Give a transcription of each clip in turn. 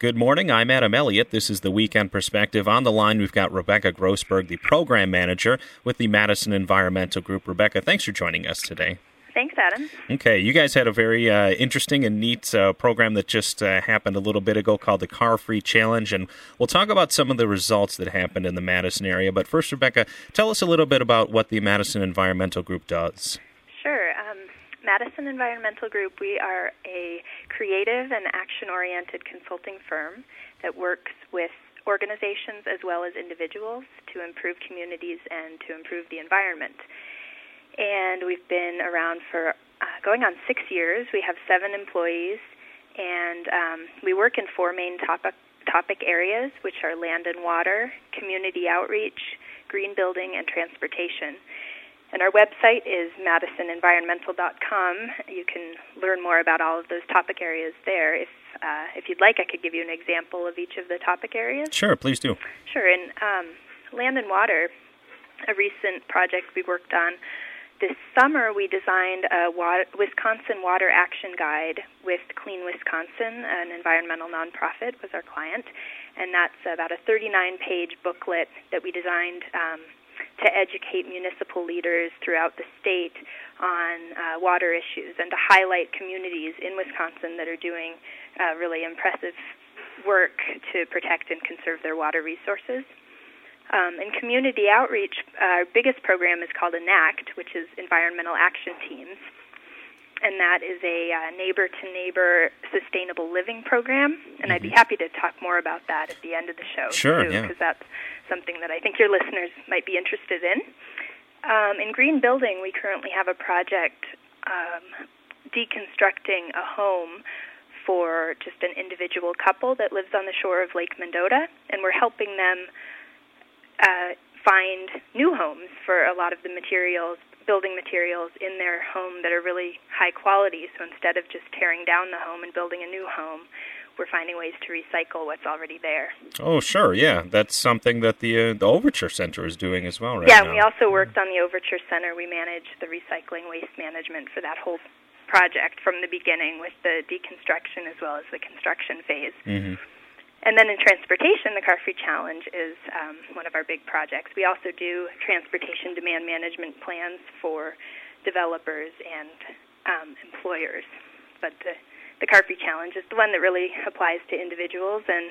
Good morning. I'm Adam Elliott. This is the Weekend Perspective. On the line, we've got Rebecca Grossberg, the program manager with the Madison Environmental Group. Rebecca, thanks for joining us today. Thanks, Adam. Okay, you guys had a very interesting and neat program that just happened a little bit ago called the Car Free Challenge, and we'll talk about some of the results that happened in the Madison area. But first, Rebecca, tell us a little bit about what the Madison Environmental Group does. Sure. Madison Environmental Group, we are a creative and action-oriented consulting firm that works with organizations as well as individuals to improve communities and to improve the environment. And we've been around for going on 6 years. We have 7 employees, and we work in 4 main topic areas, which are land and water, community outreach, green building, and transportation. And our website is MadisonEnvironmental.com. You can learn more about all of those topic areas there. If you'd like, I could give you an example of each of the topic areas. Sure, please do. Sure. In land and water, a recent project we worked on, this summer we designed a Wisconsin Water Action Guide with Clean Wisconsin, an environmental nonprofit, was our client. And that's about a 39-page booklet that we designed to educate municipal leaders throughout the state on water issues and to highlight communities in Wisconsin that are doing really impressive work to protect and conserve their water resources. In community outreach, our biggest program is called ENACT, which is Environmental Action Teams, and that is a neighbor-to-neighbor sustainable living program, and I'd be happy to talk more about that at the end of the show, sure, too, because that's something that I think your listeners might be interested in. In green building, we currently have a project deconstructing a home for just an individual couple that lives on the shore of Lake Mendota, and we're helping them find new homes for a lot of the building materials in their home that are really high quality. So instead of just tearing down the home and building a new home, we're finding ways to recycle what's already there. Oh, sure, yeah. That's something that the Overture Center is doing as well right now. Yeah, we also worked on the Overture Center. We manage the recycling waste management for that whole project from the beginning with the deconstruction as well as the construction phase. Mm-hmm. And then in transportation, the Car Free Challenge is one of our big projects. We also do transportation demand management plans for developers and employers. But the Car Free Challenge is the one that really applies to individuals and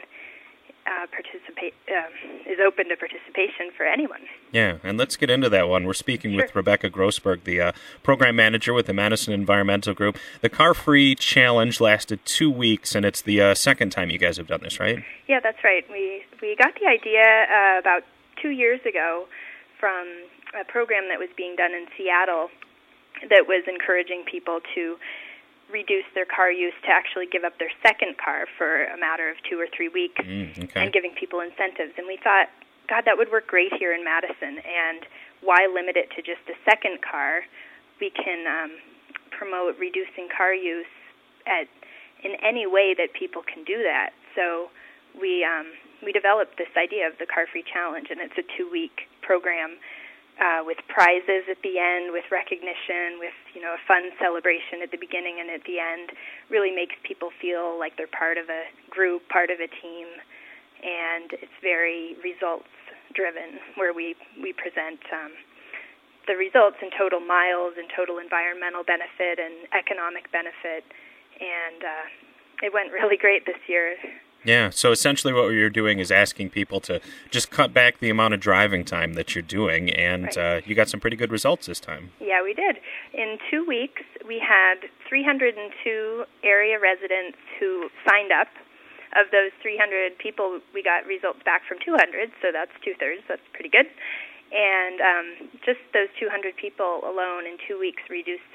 is open to participation for anyone. Yeah, and let's get into that one. We're speaking with Rebecca Grossberg, the program manager with the Madison Environmental Group. The Car Free Challenge lasted 2 weeks, and it's the second time you guys have done this, right? Yeah, that's right. We got the idea about 2 years ago from a program that was being done in Seattle that was encouraging people to reduce their car use to actually give up their second car for a matter of 2 or 3 weeks and giving people incentives. And we thought, God, that would work great here in Madison, and why limit it to just a second car? We can promote reducing car use in any way that people can do that. So we developed this idea of the Car Free Challenge, and it's a 2-week program with prizes at the end, with recognition, with a fun celebration at the beginning and at the end. Really makes people feel like they're part of a group, part of a team, and it's very results-driven, where we present the results in total miles and total environmental benefit and economic benefit, and it went really great this year. Yeah, so essentially what you're doing is asking people to just cut back the amount of driving time that you're doing, and you got some pretty good results this time. Yeah, we did. In 2 weeks, we had 302 area residents who signed up. Of those 300 people, we got results back from 200, so that's 2/3. That's pretty good. And just those 200 people alone in 2 weeks reduced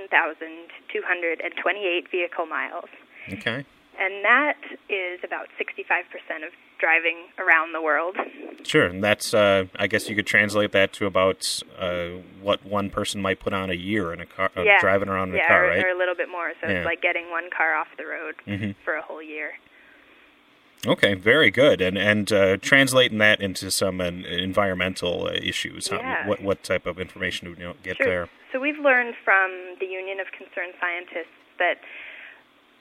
16,228 vehicle miles. Okay. And that is about 65% of driving around the world. Sure, and that's, I guess you could translate that to about what one person might put on a year in a car, driving around in a car, right? Or a little bit more. So it's like getting one car off the road for a whole year. Okay, very good. And translating that into some environmental issues, what type of information do we get there? So we've learned from the Union of Concerned Scientists that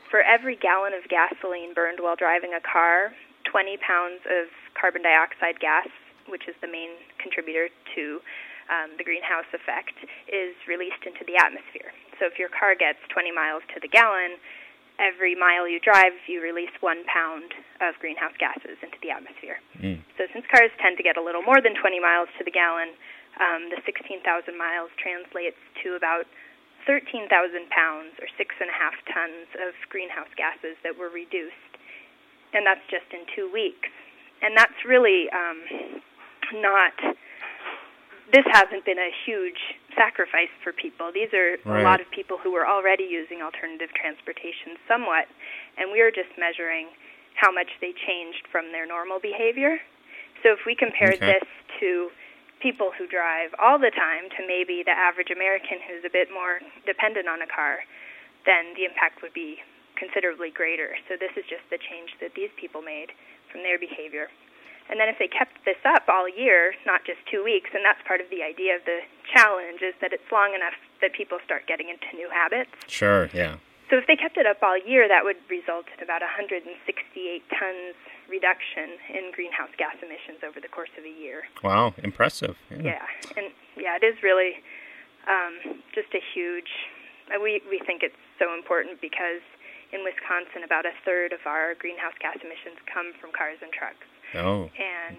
for every gallon of gasoline burned while driving a car, 20 pounds of carbon dioxide gas, which is the main contributor to the greenhouse effect, is released into the atmosphere. So if your car gets 20 miles to the gallon, every mile you drive, you release 1 pound of greenhouse gases into the atmosphere. So since cars tend to get a little more than 20 miles to the gallon, the 16,000 miles translates to about 13,000 pounds or 6.5 tons of greenhouse gases that were reduced. And that's just in 2 weeks. And that's really not... This hasn't been a huge sacrifice for people. These are a lot of people who were already using alternative transportation somewhat, and we're just measuring how much they changed from their normal behavior. So if we compared this to people who drive all the time to maybe the average American who's a bit more dependent on a car, then the impact would be considerably greater. So this is just the change that these people made from their behavior. And then if they kept this up all year, not just 2 weeks, and that's part of the idea of the challenge, is that it's long enough that people start getting into new habits. Sure, yeah. So if they kept it up all year, that would result in about 168 tons reduction in greenhouse gas emissions over the course of a year. Wow, impressive. Yeah, and it is really just a huge... We think it's so important because in Wisconsin, about a third of our greenhouse gas emissions come from cars and trucks. Oh. And,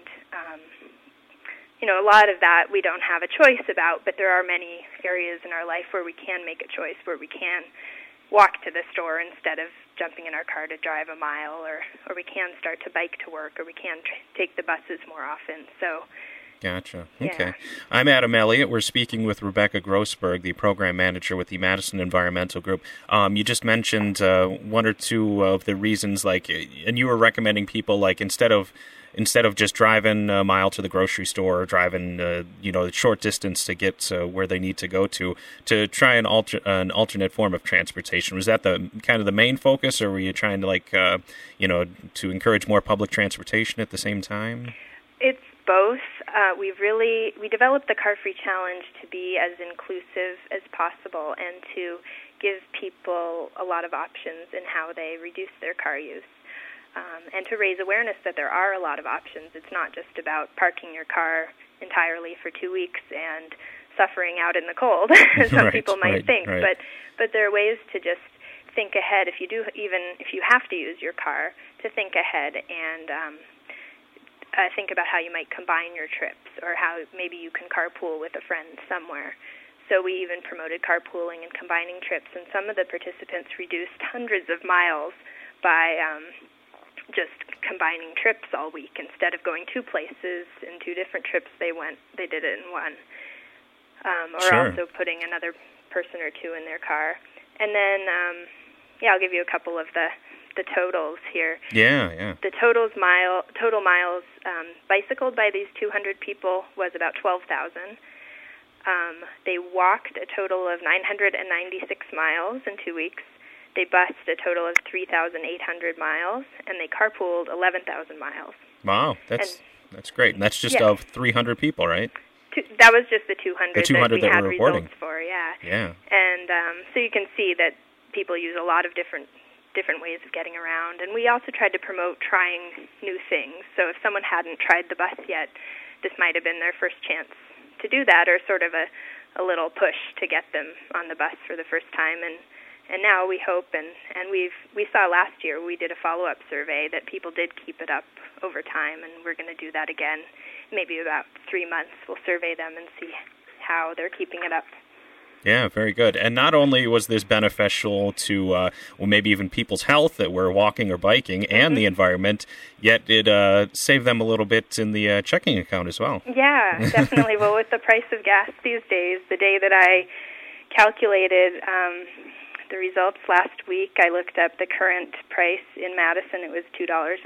a lot of that we don't have a choice about, but there are many areas in our life where we can make a choice, where we can walk to the store instead of jumping in our car to drive a mile, or we can start to bike to work, or we can take the buses more often. So. Gotcha. Yeah. Okay. I'm Adam Elliott. We're speaking with Rebecca Grossberg, the program manager with the Madison Environmental Group. You just mentioned one or two of the reasons, and you were recommending people, instead of just driving a mile to the grocery store or driving, a short distance to get where they need to go to try an alternate form of transportation. Was that the kind of the main focus, or were you trying to to encourage more public transportation at the same time? It's both. We developed the Car Free Challenge to be as inclusive as possible and to give people a lot of options in how they reduce their car use. And to raise awareness that there are a lot of options. It's not just about parking your car entirely for 2 weeks and suffering out in the cold, as some people might think. Right. But there are ways to just think ahead. If you have to use your car, to think ahead and think about how you might combine your trips, or how maybe you can carpool with a friend somewhere. So we even promoted carpooling and combining trips, and some of the participants reduced hundreds of miles by just combining trips all week. Instead of going 2 places in 2 different trips, they did it in one. Also putting another person or 2 in their car. And then, I'll give you a couple of the totals here. Yeah. The total miles bicycled by these 200 people was about 12,000. They walked a total of 996 miles in 2 weeks. They bused a total of 3,800 miles, and they carpooled 11,000 miles. Wow, that's great. And that's just of 300 people, right? That was just the 200, the 200 that we had were reporting. Results for, yeah. Yeah. And so you can see that people use a lot of different ways of getting around. And we also tried to promote trying new things. So if someone hadn't tried the bus yet, this might have been their first chance to do that, or sort of a little push to get them on the bus for the first time. And now we hope, and we saw last year, we did a follow-up survey that people did keep it up over time, and we're going to do that again. Maybe about 3 months, we'll survey them and see how they're keeping it up. Yeah, very good. And not only was this beneficial to, maybe even people's health that were walking or biking, and the environment, yet it saved them a little bit in the checking account as well. Yeah, definitely. Well, with the price of gas these days, the day that I calculated the results last week, I looked up the current price in Madison. It was $2.01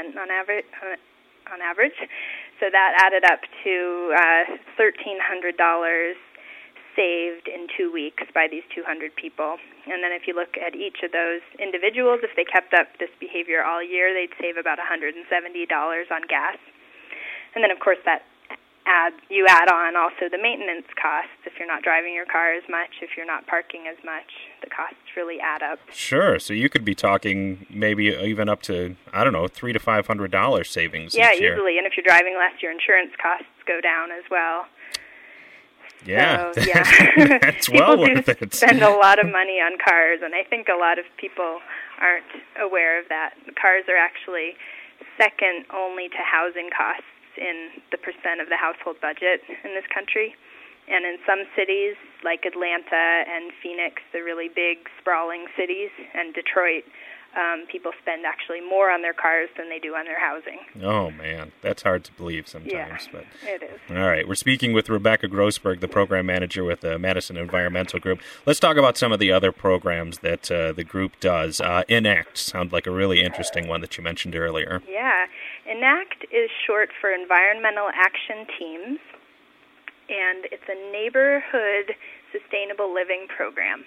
on average. So that added up to $1,300 saved in 2 weeks by these 200 people. And then if you look at each of those individuals, if they kept up this behavior all year, they'd save about $170 on gas. And then, of course, that you add on also the maintenance costs. If you're not driving your car as much, if you're not parking as much, the costs really add up. Sure. So you could be talking maybe even up to, I don't know, $300 to $500 savings Yeah, each year. easily. And if you're driving less, your insurance costs go down as well. Yeah, so, yeah. That's well worth People do it. spend a lot of money on cars, and I think a lot of people aren't aware of that. Cars are actually second only to housing costs in the percent of the household budget in this country. And in some cities, like Atlanta and Phoenix, the really big, sprawling cities, and Detroit, people spend actually more on their cars than they do on their housing. Oh, man. That's hard to believe sometimes. Yeah, but it is. All right. We're speaking with Rebecca Grossberg, the program manager with the Madison Environmental Group. Let's talk about some of the other programs that the group does. ENACT sounds like a really interesting one that you mentioned earlier. Yeah. ENACT is short for Environmental Action Teams, and it's a neighborhood sustainable living program.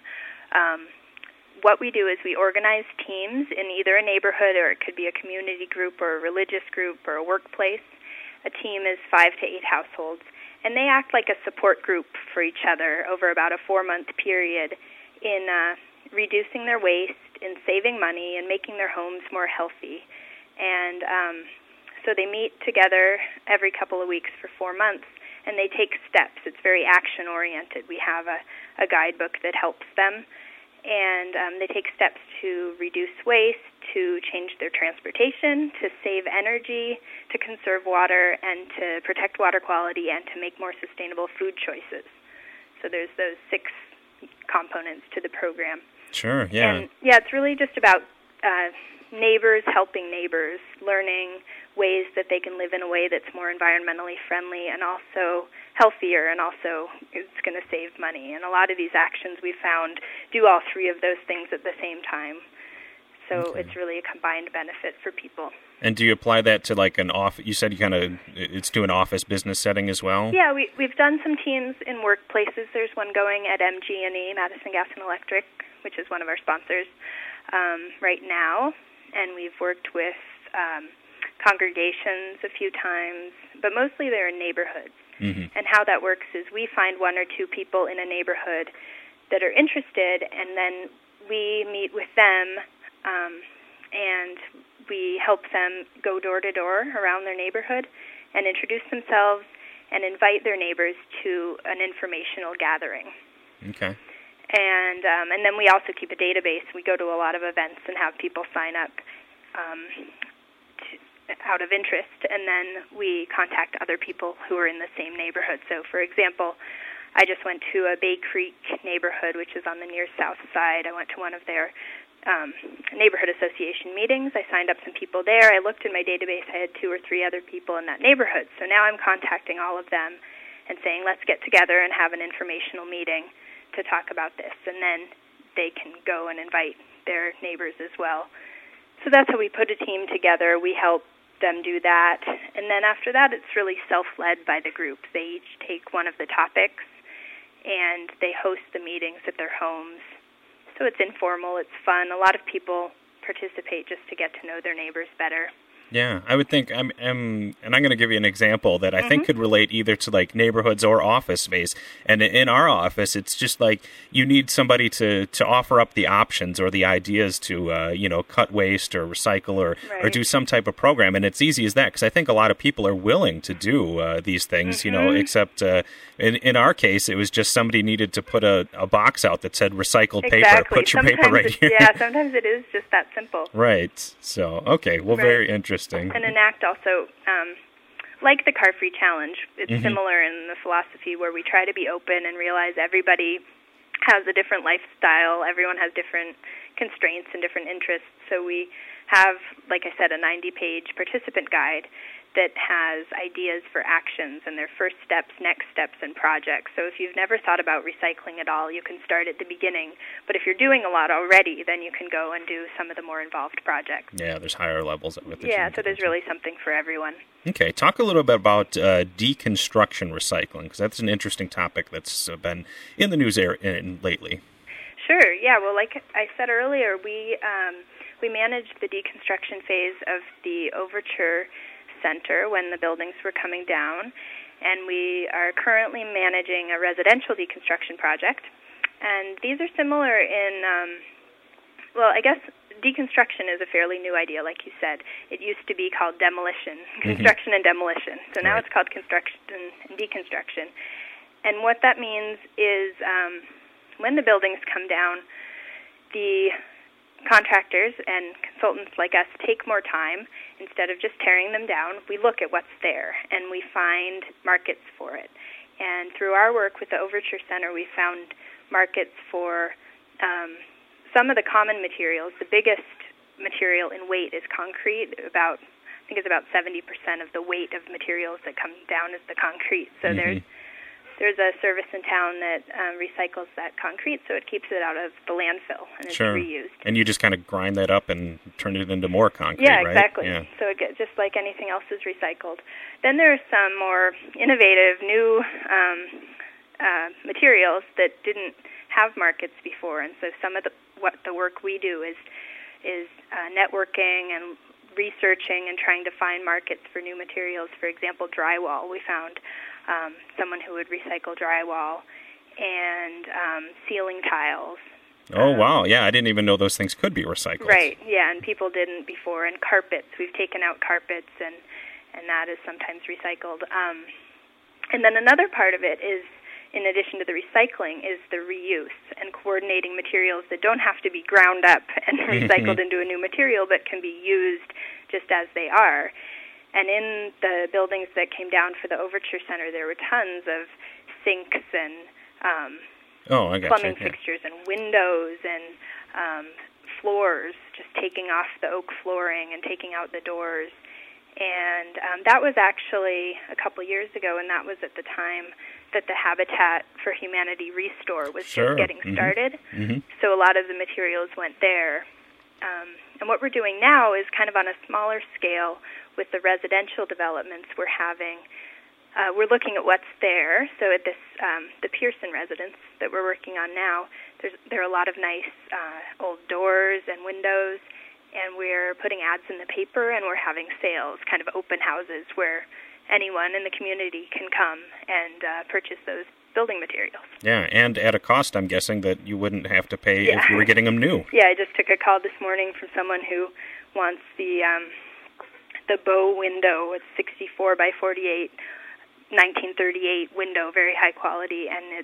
What we do is we organize teams in either a neighborhood, or it could be a community group or a religious group or a workplace. A team is 5 to 8 households, and they act like a support group for each other over about a 4-month period in reducing their waste, in saving money, and making their homes more healthy. And so they meet together every couple of weeks for 4 months, and they take steps. It's very action-oriented. We have a guidebook that helps them. And they take steps to reduce waste, to change their transportation, to save energy, to conserve water, and to protect water quality, and to make more sustainable food choices. So there's those 6 components to the program. Sure, yeah. And, yeah, it's really just about neighbors helping neighbors, learning ways that they can live in a way that's more environmentally friendly and also healthier, and also it's going to save money. And a lot of these actions we found do all 3 of those things at the same time. So It's really a combined benefit for people. And do you apply that to like an office? You said it's to an office business setting as well? Yeah, we've done some teams in workplaces. There's one going at MG&E, Madison Gas and Electric, which is one of our sponsors right now. And we've worked with congregations a few times, but mostly they're in neighborhoods. Mm-hmm. And how that works is we find 1 or 2 people in a neighborhood that are interested, and then we meet with them and we help them go door to door around their neighborhood and introduce themselves and invite their neighbors to an informational gathering. Okay. And then we also keep a database. We go to a lot of events and have people sign up out of interest, and then we contact other people who are in the same neighborhood. So, for example, I just went to a Bay Creek neighborhood, which is on the near south side. I went to one of their neighborhood association meetings. I signed up some people there. I looked in my database. I had 2 or 3 other people in that neighborhood. So now I'm contacting all of them and saying, let's get together and have an informational meeting to talk about this. And then they can go and invite their neighbors as well. So that's how we put a team together. We help them do that. And then after that, it's really self-led by the group. They each take one of the topics, and they host the meetings at their homes. So it's informal, it's fun. A lot of people participate just to get to know their neighbors better. Yeah, I would think, and I'm going to give you an example that I think could relate either to like neighborhoods or office space. And in our office, it's just like you need somebody to offer up the options or the ideas to, cut waste or recycle or do some type of program. And it's easy as that, because I think a lot of people are willing to do these things, except in our case, it was just somebody needed to put a box out that said recycled paper. Put your paper right here. Yeah, sometimes it is just that simple. Right. So, okay. Well, very interesting. And ENACT also, like the Car Free Challenge, it's similar in the philosophy where we try to be open and realize everybody has a different lifestyle. Everyone has different constraints and different interests. So we have, like I said, a 90-page participant guide that has ideas for actions and their first steps, next steps, and projects. So if you've never thought about recycling at all, you can start at the beginning. But if you're doing a lot already, then you can go and do some of the more involved projects. Yeah, there's higher levels of it. Yeah, so there's really something for everyone. Okay, talk a little bit about deconstruction recycling, because that's an interesting topic that's been in the news lately. Sure, yeah. Well, like I said earlier, we managed the deconstruction phase of the Overture Center when the buildings were coming down, and we are currently managing a residential deconstruction project. And these are similar in, well, I guess deconstruction is a fairly new idea, like you said. It used to be called demolition, construction and demolition. So now it's called construction and deconstruction. And what that means is when the buildings come down, the contractors and consultants like us take more time. Instead of just tearing them down, we look at what's there, and we find markets for it. And through our work with the Overture Center, we found markets for some of the common materials. The biggest material in weight is concrete. I think it's about 70% of the weight of materials that come down is the concrete. So there's a service in town that recycles that concrete, so it keeps it out of the landfill and it's reused. And you just kind of grind that up and turn it into more concrete, right? Exactly. Yeah, exactly. So it gets, just like anything else is recycled. Then there are some more innovative, new materials that didn't have markets before, and so some of what the work we do is networking and researching and trying to find markets for new materials. For example, drywall. We found someone who would recycle drywall and ceiling tiles. Oh, wow. Yeah, I didn't even know those things could be recycled. Right, yeah, and people didn't before. And carpets. We've taken out carpets, and that is sometimes recycled. And then another part of it is, in addition to the recycling, is the reuse and coordinating materials that don't have to be ground up and recycled into a new material, but can be used just as they are. And in the buildings that came down for the Overture Center, there were tons of sinks and plumbing fixtures and windows and floors, just taking off the oak flooring and taking out the doors. And that was actually a couple years ago, and that was at the time that the Habitat for Humanity Restore was just getting started. So a lot of the materials went there. And what we're doing now is kind of on a smaller scale with the residential developments we're having. We're looking at what's there. So at this, the Pearson residence that we're working on now, there are a lot of nice old doors and windows, and we're putting ads in the paper, and we're having sales, kind of open houses where anyone in the community can come and purchase those building materials. Yeah, and at a cost, I'm guessing, that you wouldn't have to pay if you were getting them new. Yeah, I just took a call this morning from someone who wants the bow window. It's 64 by 48, 1938 window, very high quality, and it's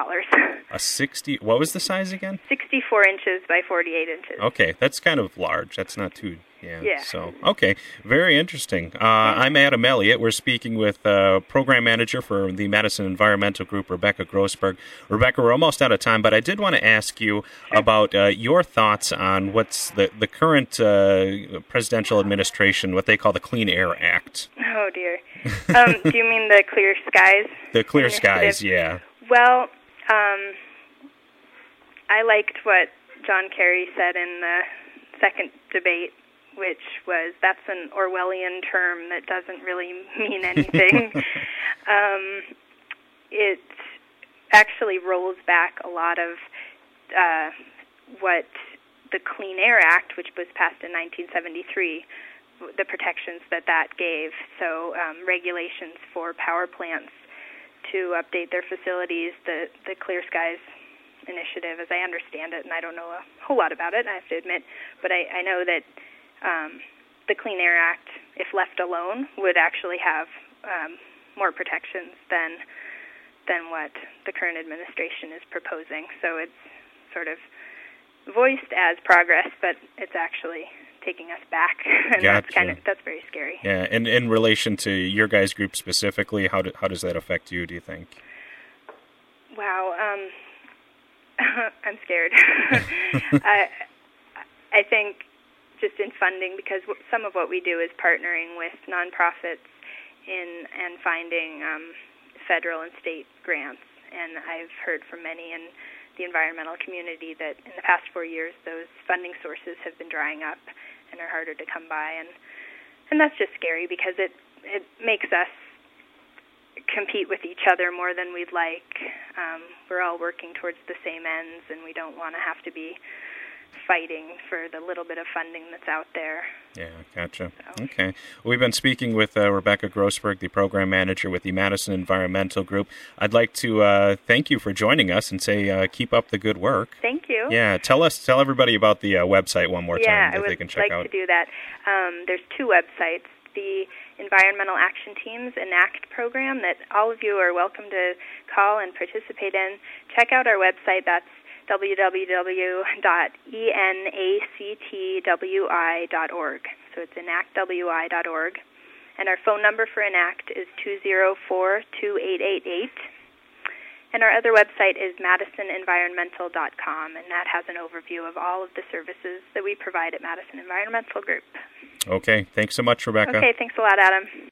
$40. What was the size again? 64 inches by 48 inches. Okay, that's kind of large. That's not too... Yeah. So, okay. Very interesting. I'm Adam Elliott. We're speaking with Program Manager for the Madison Environmental Group, Rebecca Grossberg. Rebecca, we're almost out of time, but I did want to ask you about your thoughts on what's the current presidential administration, what they call the Clean Air Act. Oh, dear. Do you mean the Clear Skies? The Clear Skies, yeah. Well, I liked what John Kerry said in the second debate, which was, that's an Orwellian term that doesn't really mean anything. It actually rolls back a lot of what the Clean Air Act, which was passed in 1973, the protections that gave. So regulations for power plants to update their facilities, the Clear Skies initiative, as I understand it, and I don't know a whole lot about it, I have to admit, but I know that the Clean Air Act, if left alone, would actually have more protections than what the current administration is proposing. So it's sort of voiced as progress, but it's actually taking us back, and that's very scary. Yeah, and in relation to your guys' group specifically, how does that affect you, do you think? Wow, I'm scared. I think just in funding, because some of what we do is partnering with nonprofits and finding federal and state grants. And I've heard from many in the environmental community that in the past 4 years, those funding sources have been drying up and are harder to come by. And that's just scary because it makes us compete with each other more than we'd like. We're all working towards the same ends, and we don't want to have to be fighting for the little bit of funding that's out there. Yeah, gotcha. So. Okay. We've been speaking with Rebecca Grossberg, the program manager with the Madison Environmental Group. I'd like to thank you for joining us and say keep up the good work. Thank you. Yeah, tell everybody about the website one more time that they can check out. Yeah, I would like to do that. There's two websites. The Environmental Action Team's ENACT program that all of you are welcome to call and participate in. Check out our website. That's www.enactwi.org. So it's enactwi.org. And our phone number for ENACT is 204-2888. And our other website is madisonenvironmental.com, and that has an overview of all of the services that we provide at Madison Environmental Group. Okay, thanks so much, Rebecca. Okay, thanks a lot, Adam.